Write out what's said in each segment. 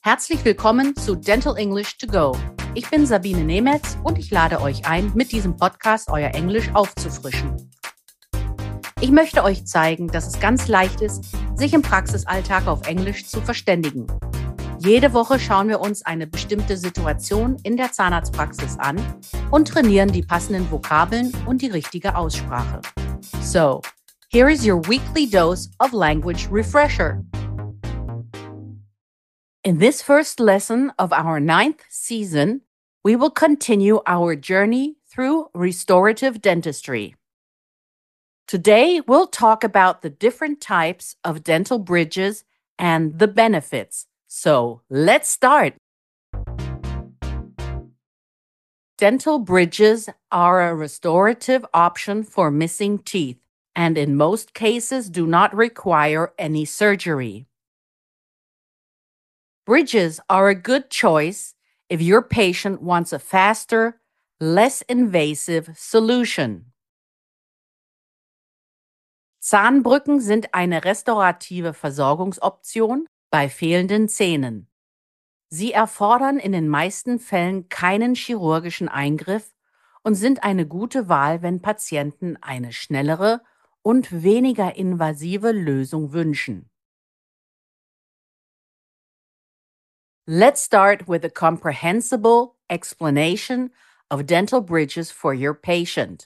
Herzlich willkommen zu Dental English to Go. Ich bin Sabine Nemetz und ich lade euch ein, mit diesem Podcast euer Englisch aufzufrischen. Ich möchte euch zeigen, dass es ganz leicht ist, sich im Praxisalltag auf Englisch zu verständigen. Jede Woche schauen wir uns eine bestimmte Situation in der Zahnarztpraxis an und trainieren die passenden Vokabeln und die richtige Aussprache. So, here is your weekly dose of language refresher. In this first lesson of our 9th season, we will continue our journey through restorative dentistry. Today, we'll talk about the different types of dental bridges and the benefits. So, let's start. Dental bridges are a restorative option for missing teeth and in most cases do not require any surgery. Bridges are a good choice if your patient wants a faster, less invasive solution. Zahnbrücken sind eine restaurative Versorgungsoption bei fehlenden Zähnen. Sie erfordern in den meisten Fällen keinen chirurgischen Eingriff und sind eine gute Wahl, wenn Patienten eine schnellere und weniger invasive Lösung wünschen. Let's start with a comprehensible explanation of dental bridges for your patient.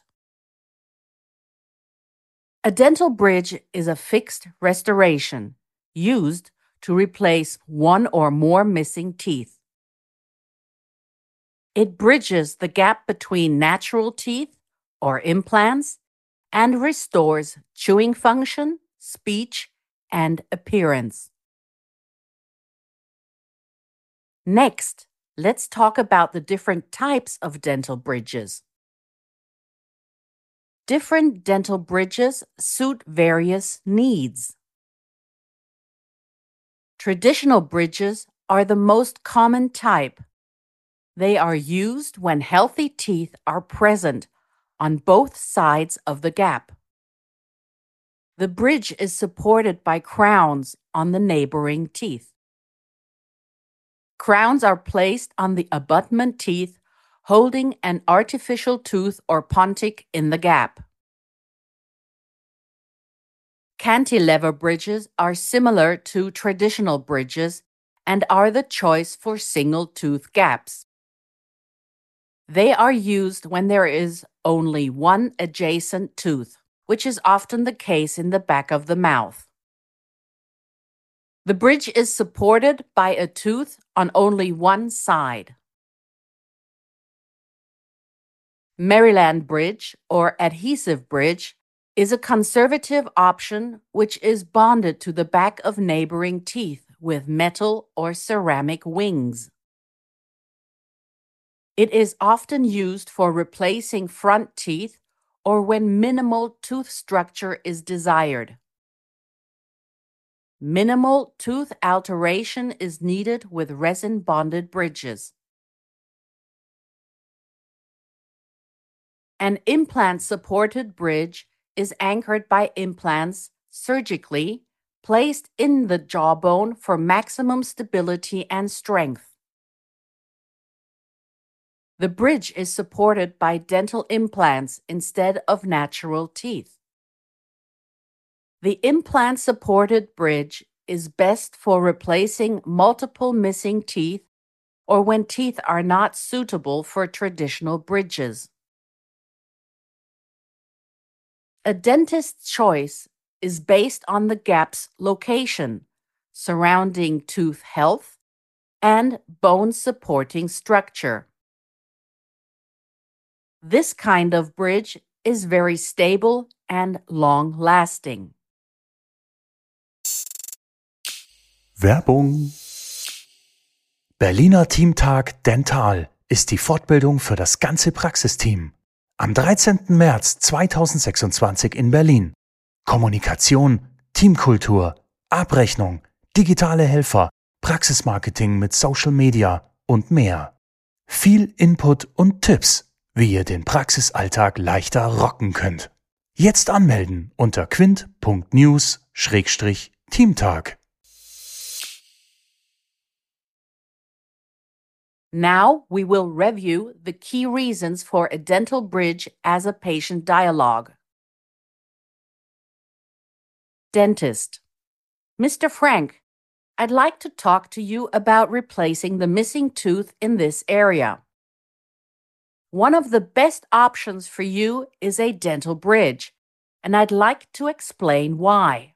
A dental bridge is a fixed restoration used to replace one or more missing teeth. It bridges the gap between natural teeth or implants and restores chewing function, speech, and appearance. Next, let's talk about the different types of dental bridges. Different dental bridges suit various needs. Traditional bridges are the most common type. They are used when healthy teeth are present on both sides of the gap. The bridge is supported by crowns on the neighboring teeth. Crowns are placed on the abutment teeth, holding an artificial tooth or pontic in the gap. Cantilever bridges are similar to traditional bridges and are the choice for single tooth gaps. They are used when there is only one adjacent tooth, which is often the case in the back of the mouth. The bridge is supported by a tooth on only one side. Maryland bridge or adhesive bridge is a conservative option which is bonded to the back of neighboring teeth with metal or ceramic wings. It is often used for replacing front teeth or when minimal tooth structure is desired. Minimal tooth alteration is needed with resin-bonded bridges. An implant-supported bridge is anchored by implants surgically placed in the jawbone for maximum stability and strength. The bridge is supported by dental implants instead of natural teeth. The implant-supported bridge is best for replacing multiple missing teeth or when teeth are not suitable for traditional bridges. A dentist's choice is based on the gap's location, surrounding tooth health, and bone-supporting structure. This kind of bridge is very stable and long-lasting. Werbung. Berliner Teamtag Dental ist die Fortbildung für das ganze Praxisteam. Am 13. März 2026 in Berlin. Kommunikation, Teamkultur, Abrechnung, digitale Helfer, Praxismarketing mit Social Media und mehr. Viel Input und Tipps, wie ihr den Praxisalltag leichter rocken könnt. Jetzt anmelden unter quint.news/Teamtag. Now we will review the key reasons for a dental bridge as a patient dialogue. Dentist. Mr. Frank, I'd like to talk to you about replacing the missing tooth in this area. One of the best options for you is a dental bridge, and I'd like to explain why.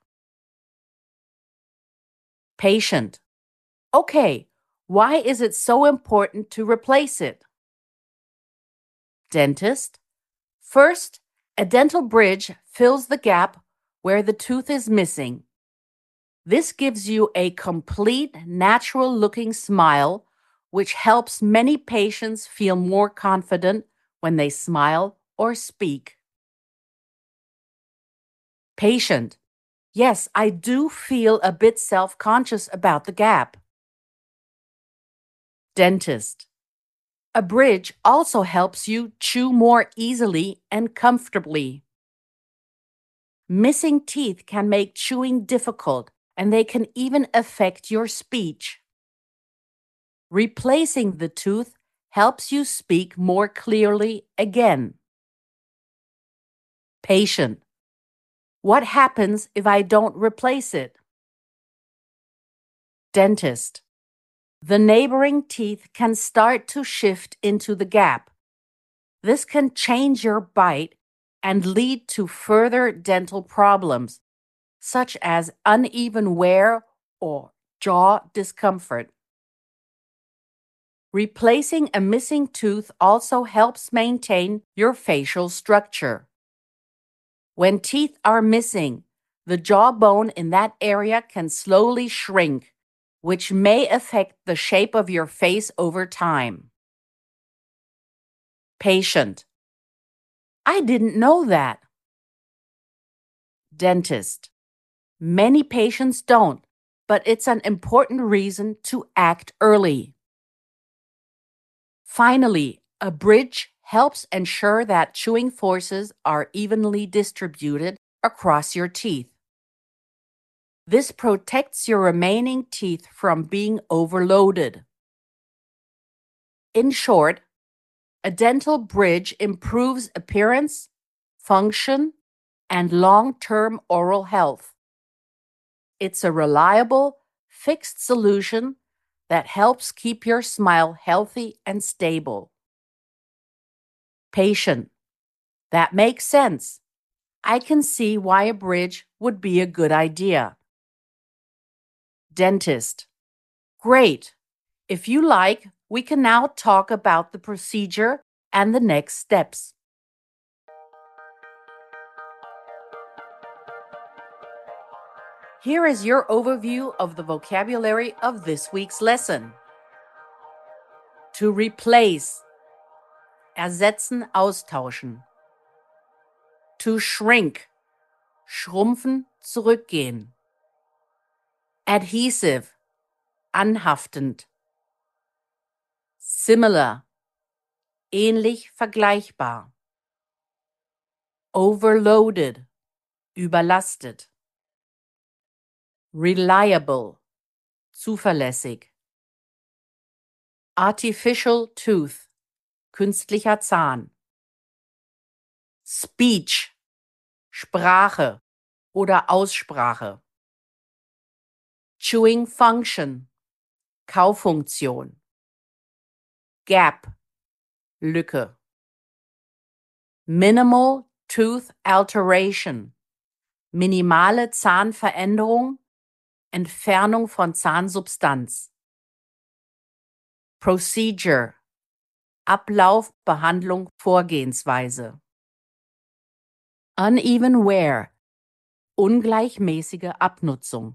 Patient. Okay, why is it so important to replace it? Dentist. First, a dental bridge fills the gap where the tooth is missing. This gives you a complete, natural-looking smile, which helps many patients feel more confident when they smile or speak. Patient. Yes, I do feel a bit self-conscious about the gap. Dentist. A bridge also helps you chew more easily and comfortably. Missing teeth can make chewing difficult, and they can even affect your speech. Replacing the tooth helps you speak more clearly again. Patient. What happens if I don't replace it? Dentist. The neighboring teeth can start to shift into the gap. This can change your bite and lead to further dental problems, such as uneven wear or jaw discomfort. Replacing a missing tooth also helps maintain your facial structure. When teeth are missing, the jawbone in that area can slowly shrink, which may affect the shape of your face over time. Patient. I didn't know that. Dentist. Many patients don't, but it's an important reason to act early. Finally, a bridge helps ensure that chewing forces are evenly distributed across your teeth. This protects your remaining teeth from being overloaded. In short, a dental bridge improves appearance, function, and long-term oral health. It's a reliable, fixed solution that helps keep your smile healthy and stable. Patient. That makes sense. I can see why a bridge would be a good idea. Dentist. Great. If you like, we can now talk about the procedure and the next steps. Here is your overview of the vocabulary of this week's lesson. To replace. Ersetzen, austauschen. To shrink. Schrumpfen, zurückgehen. Adhesive. Anhaftend. Similar. Ähnlich, vergleichbar. Overloaded. Überlastet. Reliable. Zuverlässig. Artificial tooth. Künstlicher Zahn. Speech. Sprache oder Aussprache. Chewing function. Kaufunktion. Gap. Lücke. Minimal tooth alteration. Minimale Zahnveränderung. Entfernung von Zahnsubstanz. Procedure. Ablauf, Behandlung, Vorgehensweise. Uneven wear. Ungleichmäßige Abnutzung.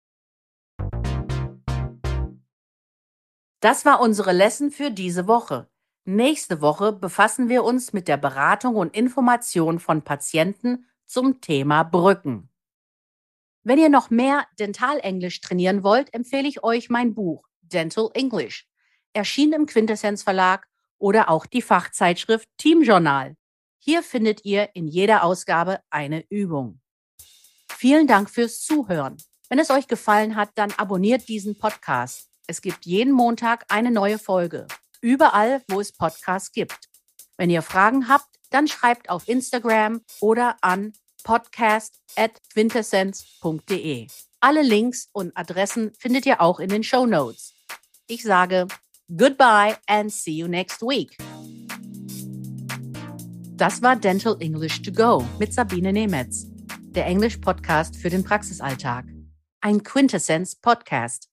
Das war unsere Lesson für diese Woche. Nächste Woche befassen wir uns mit der Beratung und Information von Patienten zum Thema Brücken. Wenn ihr noch mehr Dentalenglisch trainieren wollt, empfehle ich euch mein Buch Dental English, erschienen im Quintessenz Verlag, oder auch die Fachzeitschrift Team Journal. Hier findet ihr in jeder Ausgabe eine Übung. Vielen Dank fürs Zuhören. Wenn es euch gefallen hat, dann abonniert diesen Podcast. Es gibt jeden Montag eine neue Folge. überall, wo es Podcasts gibt. Wenn ihr Fragen habt, dann schreibt auf Instagram oder an podcast@quintessenz.de. Alle Links und Adressen findet ihr auch in den Shownotes. Ich sage goodbye and see you next week. Das war Dental English to Go mit Sabine Nemetz, der Englisch-Podcast für den Praxisalltag. Ein Quintessenz-Podcast.